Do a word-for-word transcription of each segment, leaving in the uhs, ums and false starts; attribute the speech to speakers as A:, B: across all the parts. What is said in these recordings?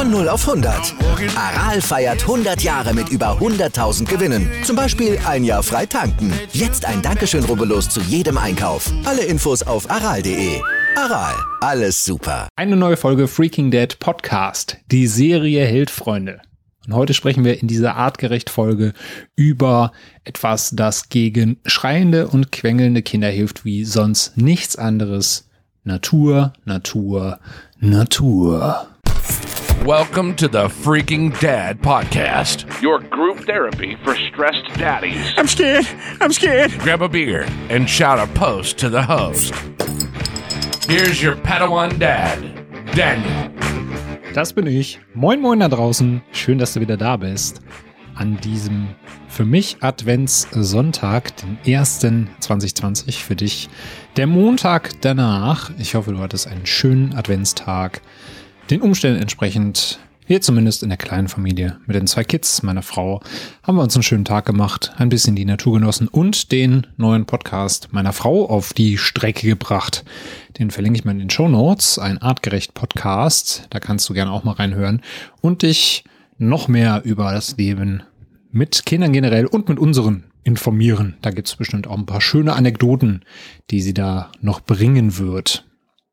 A: Von null auf hundert. Aral feiert hundert Jahre mit über hunderttausend Gewinnen. Zum Beispiel ein Jahr frei tanken. Jetzt ein Dankeschön, rubbellos zu jedem Einkauf. Alle Infos auf aral punkt de. Aral, alles super.
B: Eine neue Folge Freaking Dad Podcast. Die Serie hält, Freunde. Und heute sprechen wir in dieser Artgerecht-Folge über etwas, das gegen schreiende und quengelnde Kinder hilft, wie sonst nichts anderes. Natur, Natur, Natur.
C: Welcome to the Freaking Dad Podcast, your group therapy for stressed daddies.
D: I'm scared. I'm scared.
C: Grab a beer and shout a post to the host. Here's your Padawan Dad, Daniel.
B: Das bin ich. Moin moin da draußen. Schön, dass du wieder da bist. An diesem für mich Adventssonntag, den ersten zwanzig zwanzig, für dich der Montag danach. Ich hoffe, du hattest einen schönen Adventstag. Den Umständen entsprechend, wir zumindest in der kleinen Familie mit den zwei Kids, meiner Frau, haben wir uns einen schönen Tag gemacht, ein bisschen die Natur genossen und den neuen Podcast meiner Frau auf die Strecke gebracht. Den verlinke ich mal in den Shownotes, ein artgerecht Podcast, da kannst du gerne auch mal reinhören und dich noch mehr über das Leben mit Kindern generell und mit unseren informieren. Da gibt es bestimmt auch ein paar schöne Anekdoten, die sie da noch bringen wird.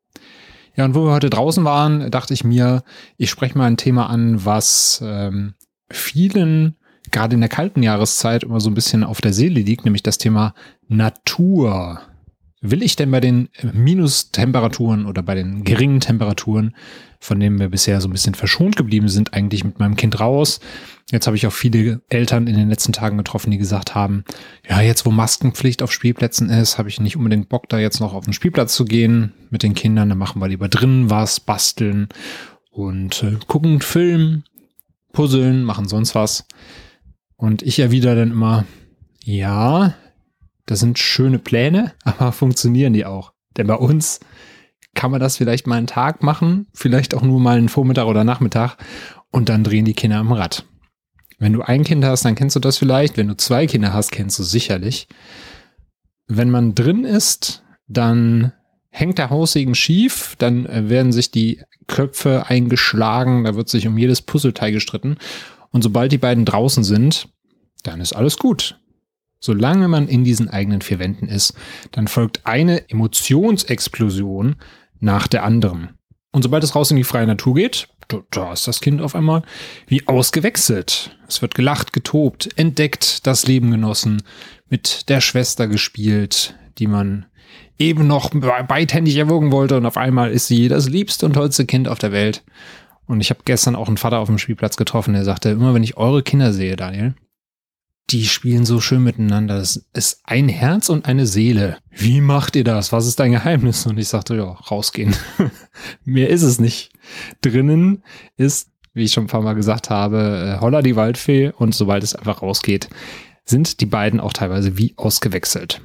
B: Ja, und wo wir heute draußen waren, dachte ich mir, ich spreche mal ein Thema an, was ähm, vielen, gerade in der kalten Jahreszeit, immer so ein bisschen auf der Seele liegt, nämlich das Thema Natur. Will ich denn bei den Minustemperaturen oder bei den geringen Temperaturen, von denen wir bisher so ein bisschen verschont geblieben sind, eigentlich mit meinem Kind raus? Jetzt habe ich auch viele Eltern in den letzten Tagen getroffen, die gesagt haben, ja, jetzt wo Maskenpflicht auf Spielplätzen ist, habe ich nicht unbedingt Bock, da jetzt noch auf den Spielplatz zu gehen mit den Kindern. Dann machen wir lieber drinnen was, basteln und äh, gucken Film, puzzeln, machen sonst was. Und ich erwidere dann immer, ja, das sind schöne Pläne, aber funktionieren die auch? Denn bei uns kann man das vielleicht mal einen Tag machen, vielleicht auch nur mal einen Vormittag oder Nachmittag und dann drehen die Kinder am Rad. Wenn du ein Kind hast, dann kennst du das vielleicht. Wenn du zwei Kinder hast, kennst du sicherlich. Wenn man drin ist, dann hängt der Haussegen schief, dann werden sich die Köpfe eingeschlagen, da wird sich um jedes Puzzleteil gestritten. Und sobald die beiden draußen sind, dann ist alles gut. Solange man in diesen eigenen vier Wänden ist, dann folgt eine Emotionsexplosion nach der anderen. Und sobald es raus in die freie Natur geht, da ist das Kind auf einmal wie ausgewechselt. Es wird gelacht, getobt, entdeckt, das Leben genossen, mit der Schwester gespielt, die man eben noch beidhändig erwürgen wollte. Und auf einmal ist sie das liebste und tollste Kind auf der Welt. Und ich habe gestern auch einen Vater auf dem Spielplatz getroffen, der sagte, immer wenn ich eure Kinder sehe, Daniel, die spielen so schön miteinander. Das ist ein Herz und eine Seele. Wie macht ihr das? Was ist dein Geheimnis? Und ich sagte, ja, rausgehen. Mehr ist es nicht. Drinnen ist, wie ich schon ein paar Mal gesagt habe, Holla die Waldfee. Und sobald es einfach rausgeht, sind die beiden auch teilweise wie ausgewechselt.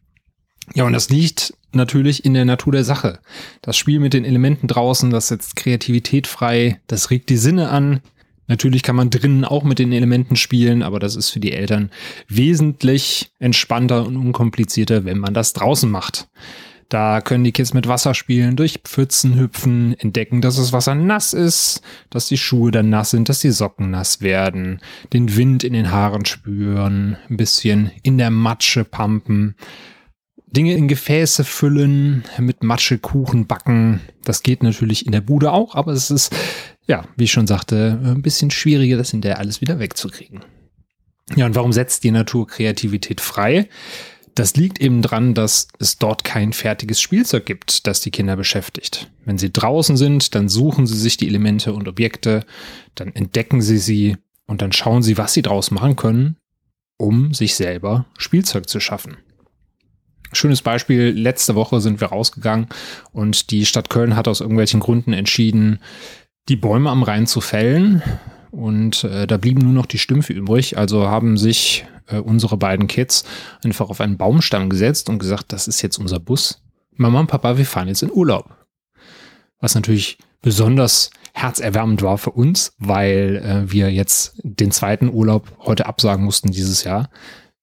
B: Ja, und das liegt natürlich in der Natur der Sache. Das Spiel mit den Elementen draußen, das setzt Kreativität frei, das regt die Sinne an. Natürlich kann man drinnen auch mit den Elementen spielen, aber das ist für die Eltern wesentlich entspannter und unkomplizierter, wenn man das draußen macht. Da können die Kids mit Wasser spielen, durch Pfützen hüpfen, entdecken, dass das Wasser nass ist, dass die Schuhe dann nass sind, dass die Socken nass werden, den Wind in den Haaren spüren, ein bisschen in der Matsche pumpen, Dinge in Gefäße füllen, mit Matsche Kuchen backen. Das geht natürlich in der Bude auch, aber es ist, ja, wie ich schon sagte, ein bisschen schwieriger, das hinterher alles wieder wegzukriegen. Ja, und warum setzt die Natur Kreativität frei? Das liegt eben dran, dass es dort kein fertiges Spielzeug gibt, das die Kinder beschäftigt. Wenn sie draußen sind, dann suchen sie sich die Elemente und Objekte, dann entdecken sie sie und dann schauen sie, was sie draus machen können, um sich selber Spielzeug zu schaffen. Schönes Beispiel, letzte Woche sind wir rausgegangen und die Stadt Köln hat aus irgendwelchen Gründen entschieden, die Bäume am Rhein zu fällen und äh, da blieben nur noch die Stümpfe übrig, also haben sich äh, unsere beiden Kids einfach auf einen Baumstamm gesetzt und gesagt, das ist jetzt unser Bus. Mama und Papa, wir fahren jetzt in Urlaub. Was natürlich besonders herzerwärmend war für uns, weil äh, wir jetzt den zweiten Urlaub heute absagen mussten dieses Jahr.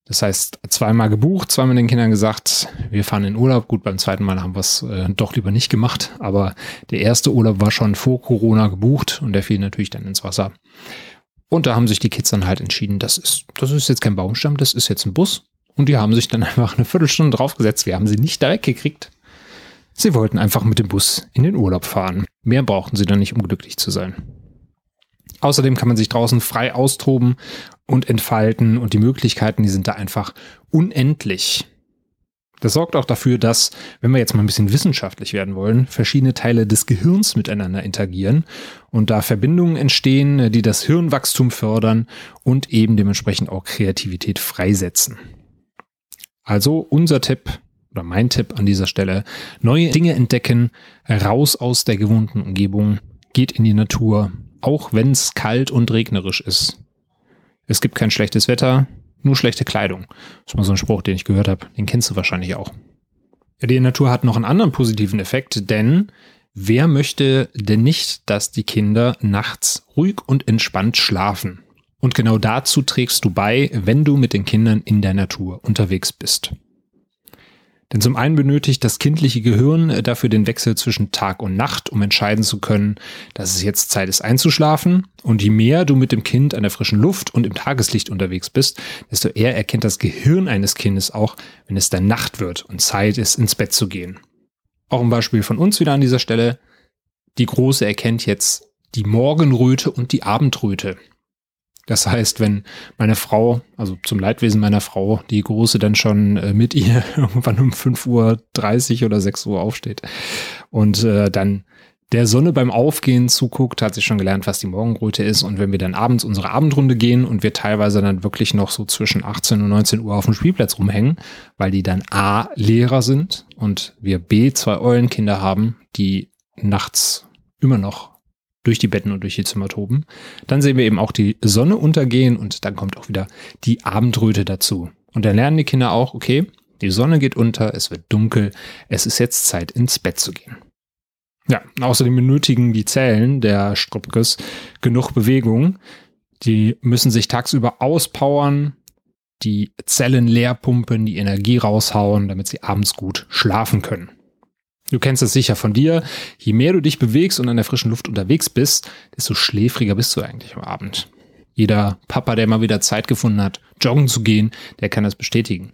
B: Das heißt, zweimal gebucht, zweimal den Kindern gesagt, wir fahren in Urlaub. Gut, beim zweiten Mal haben wir es äh, doch lieber nicht gemacht, aber der erste Urlaub war schon vor Corona gebucht und der fiel natürlich dann ins Wasser. Und da haben sich die Kids dann halt entschieden, das ist, das ist jetzt kein Baumstamm, das ist jetzt ein Bus. Und die haben sich dann einfach eine Viertelstunde draufgesetzt. Wir haben sie nicht da weggekriegt. Sie wollten einfach mit dem Bus in den Urlaub fahren. Mehr brauchten sie dann nicht, um glücklich zu sein. Außerdem kann man sich draußen frei austoben und entfalten und die Möglichkeiten, die sind da einfach unendlich. Das sorgt auch dafür, dass, wenn wir jetzt mal ein bisschen wissenschaftlich werden wollen, verschiedene Teile des Gehirns miteinander interagieren und da Verbindungen entstehen, die das Hirnwachstum fördern und eben dementsprechend auch Kreativität freisetzen. Also unser Tipp oder mein Tipp an dieser Stelle, neue Dinge entdecken, raus aus der gewohnten Umgebung, geht in die Natur, auch wenn es kalt und regnerisch ist. Es gibt kein schlechtes Wetter, nur schlechte Kleidung. Das ist mal so ein Spruch, den ich gehört habe. Den kennst du wahrscheinlich auch. Ja, die Natur hat noch einen anderen positiven Effekt, denn wer möchte denn nicht, dass die Kinder nachts ruhig und entspannt schlafen? Und genau dazu trägst du bei, wenn du mit den Kindern in der Natur unterwegs bist. Denn zum einen benötigt das kindliche Gehirn dafür den Wechsel zwischen Tag und Nacht, um entscheiden zu können, dass es jetzt Zeit ist einzuschlafen. Und je mehr du mit dem Kind an der frischen Luft und im Tageslicht unterwegs bist, desto eher erkennt das Gehirn eines Kindes auch, wenn es dann Nacht wird und Zeit ist, ins Bett zu gehen. Auch ein Beispiel von uns wieder an dieser Stelle. Die Große erkennt jetzt die Morgenröte und die Abendröte. Das heißt, wenn meine Frau, also zum Leidwesen meiner Frau, die Große dann schon äh, mit ihr irgendwann um fünf Uhr dreißig oder sechs Uhr aufsteht und äh, dann der Sonne beim Aufgehen zuguckt, hat sie schon gelernt, was die Morgenröte ist. Und wenn wir dann abends unsere Abendrunde gehen und wir teilweise dann wirklich noch so zwischen achtzehn und neunzehn Uhr auf dem Spielplatz rumhängen, weil die dann A, Lehrer sind und wir B, zwei Eulenkinder haben, die nachts immer noch durch die Betten und durch die Zimmer toben, dann sehen wir eben auch die Sonne untergehen und dann kommt auch wieder die Abendröte dazu. Und dann lernen die Kinder auch, okay, die Sonne geht unter, es wird dunkel, es ist jetzt Zeit, ins Bett zu gehen. Ja, außerdem benötigen die Zellen der Strupkes genug Bewegung. Die müssen sich tagsüber auspowern, die Zellen leer pumpen, die Energie raushauen, damit sie abends gut schlafen können. Du kennst es sicher von dir. Je mehr du dich bewegst und an der frischen Luft unterwegs bist, desto schläfriger bist du eigentlich am Abend. Jeder Papa, der mal wieder Zeit gefunden hat, joggen zu gehen, der kann das bestätigen.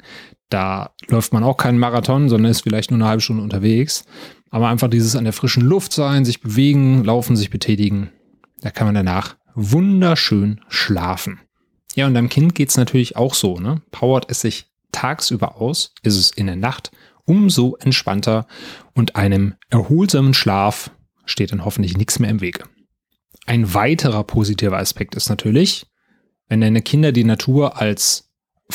B: Da läuft man auch keinen Marathon, sondern ist vielleicht nur eine halbe Stunde unterwegs. Aber einfach dieses an der frischen Luft sein, sich bewegen, laufen, sich betätigen, da kann man danach wunderschön schlafen. Ja, und deinem Kind geht's natürlich auch so, ne? Powert es sich tagsüber aus, ist es in der Nacht umso entspannter und einem erholsamen Schlaf steht dann hoffentlich nichts mehr im Wege. Ein weiterer positiver Aspekt ist natürlich, wenn deine Kinder die Natur als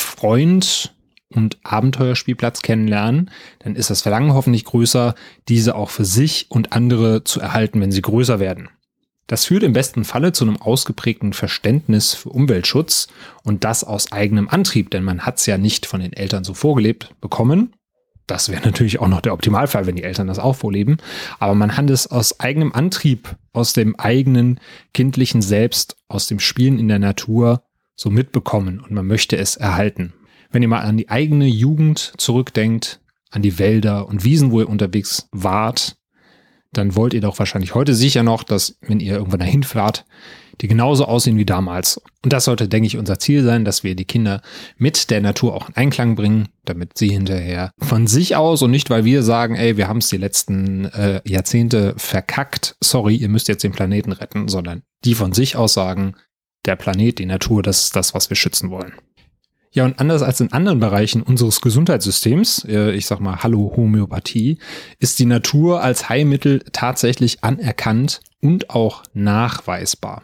B: Freund und Abenteuerspielplatz kennenlernen, dann ist das Verlangen hoffentlich größer, diese auch für sich und andere zu erhalten, wenn sie größer werden. Das führt im besten Falle zu einem ausgeprägten Verständnis für Umweltschutz und das aus eigenem Antrieb, denn man hat es ja nicht von den Eltern so vorgelebt bekommen. Das wäre natürlich auch noch der Optimalfall, wenn die Eltern das auch vorleben. Aber man hat es aus eigenem Antrieb, aus dem eigenen kindlichen Selbst, aus dem Spielen in der Natur so mitbekommen und man möchte es erhalten. Wenn ihr mal an die eigene Jugend zurückdenkt, an die Wälder und Wiesen, wo ihr unterwegs wart, dann wollt ihr doch wahrscheinlich heute sicher noch, dass, wenn ihr irgendwann dahin fahrt, die genauso aussehen wie damals. Und das sollte, denke ich, unser Ziel sein, dass wir die Kinder mit der Natur auch in Einklang bringen, damit sie hinterher von sich aus und nicht, weil wir sagen, ey, wir haben es die letzten äh, Jahrzehnte verkackt, sorry, ihr müsst jetzt den Planeten retten, sondern die von sich aus sagen, der Planet, die Natur, das ist das, was wir schützen wollen. Ja, und anders als in anderen Bereichen unseres Gesundheitssystems, äh, ich sag mal Hallo Homöopathie, ist die Natur als Heilmittel tatsächlich anerkannt und auch nachweisbar.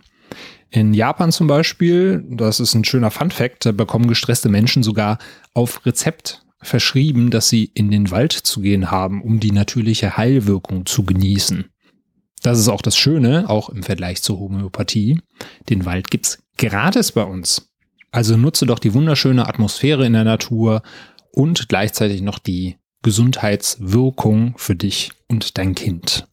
B: In Japan zum Beispiel, das ist ein schöner Funfact, da bekommen gestresste Menschen sogar auf Rezept verschrieben, dass sie in den Wald zu gehen haben, um die natürliche Heilwirkung zu genießen. Das ist auch das Schöne, auch im Vergleich zur Homöopathie. Den Wald gibt's gratis bei uns. Also nutze doch die wunderschöne Atmosphäre in der Natur und gleichzeitig noch die Gesundheitswirkung für dich und dein Kind.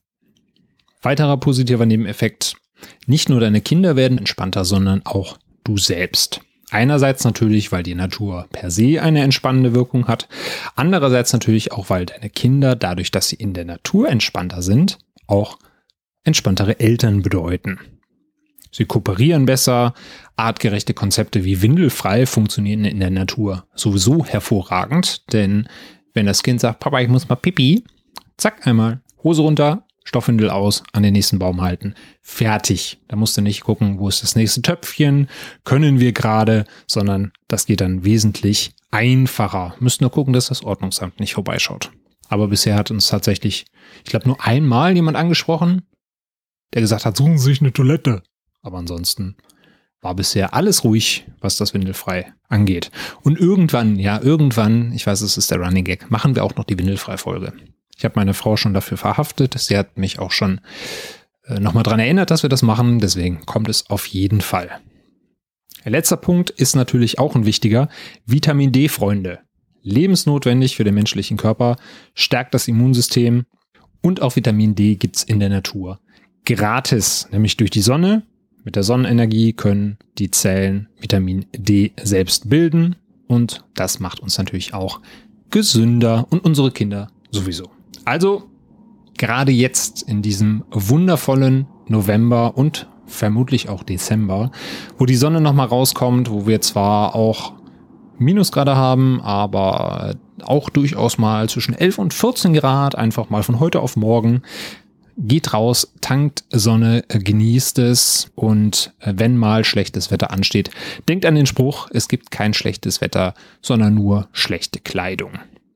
B: Weiterer positiver Nebeneffekt: Nicht nur deine Kinder werden entspannter, sondern auch du selbst. Einerseits natürlich, weil die Natur per se eine entspannende Wirkung hat. Andererseits natürlich auch, weil deine Kinder, dadurch, dass sie in der Natur entspannter sind, auch entspanntere Eltern bedeuten. Sie kooperieren besser. Artgerechte Konzepte wie windelfrei funktionieren in der Natur sowieso hervorragend. Denn wenn das Kind sagt, Papa, ich muss mal pipi, zack, einmal Hose runter, Stoffwindel aus, an den nächsten Baum halten. Fertig. Da musst du nicht gucken, wo ist das nächste Töpfchen, können wir gerade, sondern das geht dann wesentlich einfacher. Müsst nur gucken, dass das Ordnungsamt nicht vorbeischaut. Aber bisher hat uns tatsächlich, ich glaube, nur einmal jemand angesprochen, der gesagt hat, suchen Sie sich eine Toilette. Aber ansonsten war bisher alles ruhig, was das Windelfrei angeht. Und irgendwann, ja, irgendwann, ich weiß, es ist der Running Gag, machen wir auch noch die Windelfrei-Folge. Ich habe meine Frau schon dafür verhaftet. Sie hat mich auch schon äh, nochmal dran erinnert, dass wir das machen. Deswegen kommt es auf jeden Fall. Der letzte Punkt ist natürlich auch ein wichtiger. Vitamin D, Freunde. Lebensnotwendig für den menschlichen Körper, stärkt das Immunsystem und auch Vitamin D gibt's in der Natur. Gratis, nämlich durch die Sonne. Mit der Sonnenenergie können die Zellen Vitamin D selbst bilden und das macht uns natürlich auch gesünder und unsere Kinder sowieso. Also gerade jetzt in diesem wundervollen November und vermutlich auch Dezember, wo die Sonne nochmal rauskommt, wo wir zwar auch Minusgrade haben, aber auch durchaus mal zwischen elf und vierzehn Grad, einfach mal von heute auf morgen. Geht raus, tankt Sonne, genießt es und wenn mal schlechtes Wetter ansteht, denkt an den Spruch, es gibt kein schlechtes Wetter, sondern nur schlechte Kleidung.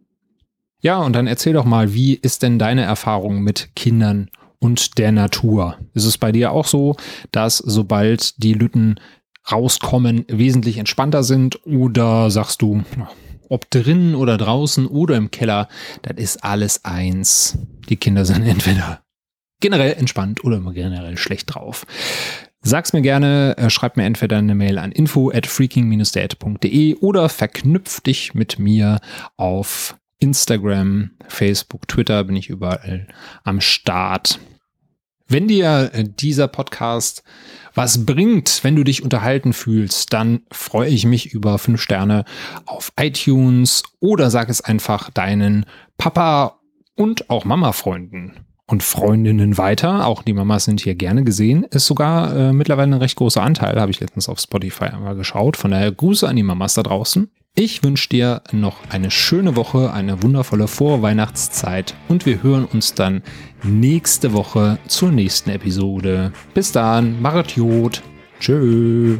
B: Ja, und dann erzähl doch mal, wie ist denn deine Erfahrung mit Kindern und der Natur? Ist es bei dir auch so, dass sobald die Lütten rauskommen, wesentlich entspannter sind oder sagst du, ob drinnen oder draußen oder im Keller, das ist alles eins. Die Kinder sind entweder generell entspannt oder immer generell schlecht drauf. Sag's mir gerne, schreib mir entweder eine Mail an info at freaking dash dad punkt de oder verknüpf dich mit mir auf Instagram, Facebook, Twitter, bin ich überall am Start. Wenn dir dieser Podcast was bringt, wenn du dich unterhalten fühlst, dann freue ich mich über fünf Sterne auf iTunes oder sag es einfach deinen Papa und auch Mama-Freunden und Freundinnen weiter. Auch die Mamas sind hier gerne gesehen. Ist sogar äh, mittlerweile ein recht großer Anteil, habe ich letztens auf Spotify einmal geschaut. Von daher Grüße an die Mamas da draußen. Ich wünsche dir noch eine schöne Woche, eine wundervolle Vorweihnachtszeit und wir hören uns dann nächste Woche zur nächsten Episode. Bis dann, machet Jod. Tschö.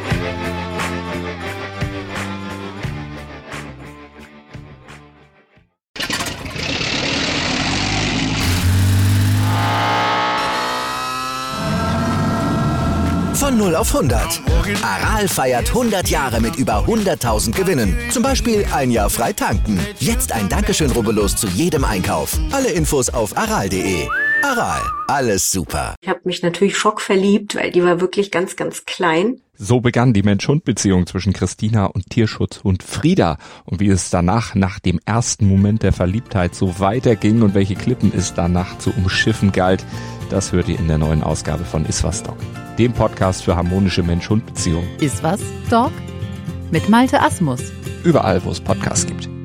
A: Von null auf hundert. Aral feiert hundert Jahre mit über hunderttausend Gewinnen. Zum Beispiel ein Jahr frei tanken. Jetzt ein Dankeschön, rubbellos zu jedem Einkauf. Alle Infos auf aral punkt de. Aral, alles super.
D: Ich habe mich natürlich schockverliebt, weil die war wirklich ganz, ganz klein.
E: So begann die Mensch-Hund-Beziehung zwischen Christina und Tierschutzhund Frieda. Und wie es danach, nach dem ersten Moment der Verliebtheit, so weiterging und welche Klippen es danach zu umschiffen galt, das hört ihr in der neuen Ausgabe von Iswas Dog, dem Podcast für harmonische Mensch-Hund-Beziehungen.
F: Iswas Dog mit Malte Asmus.
E: Überall, wo es Podcasts gibt.